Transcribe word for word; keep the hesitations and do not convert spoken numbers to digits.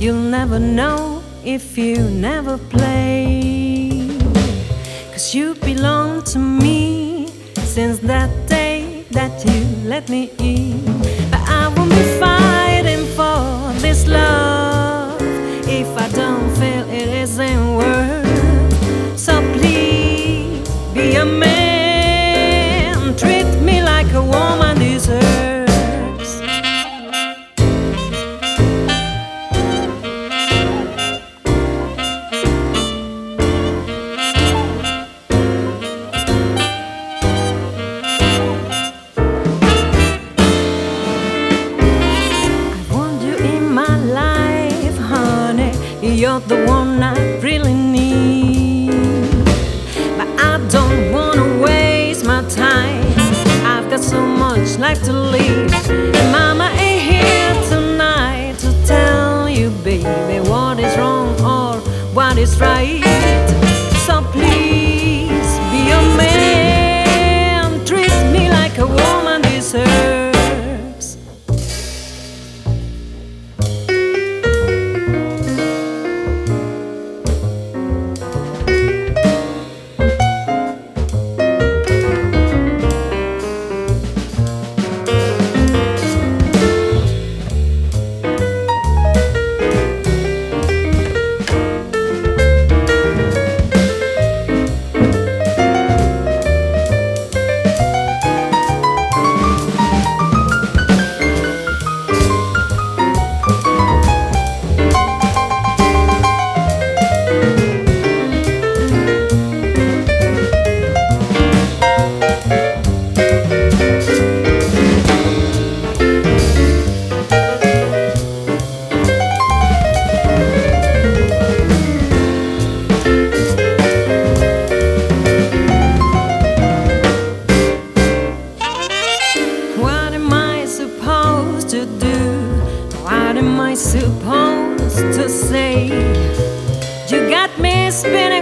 You'll never know if you never play. 'Cause you belong to me since that day that you let me in. But I won't be fighting for this love if I don't feel it isn't worth. So please be a man, treat me like a woman deserves. You're the one I really need, but I don't wanna waste my time. I've got so much life to live, and Mama ain't here tonight to tell you, baby, what is wrong or what is right. So please be a man, treat me like a woman deserves. What am I supposed to say? You got me spinning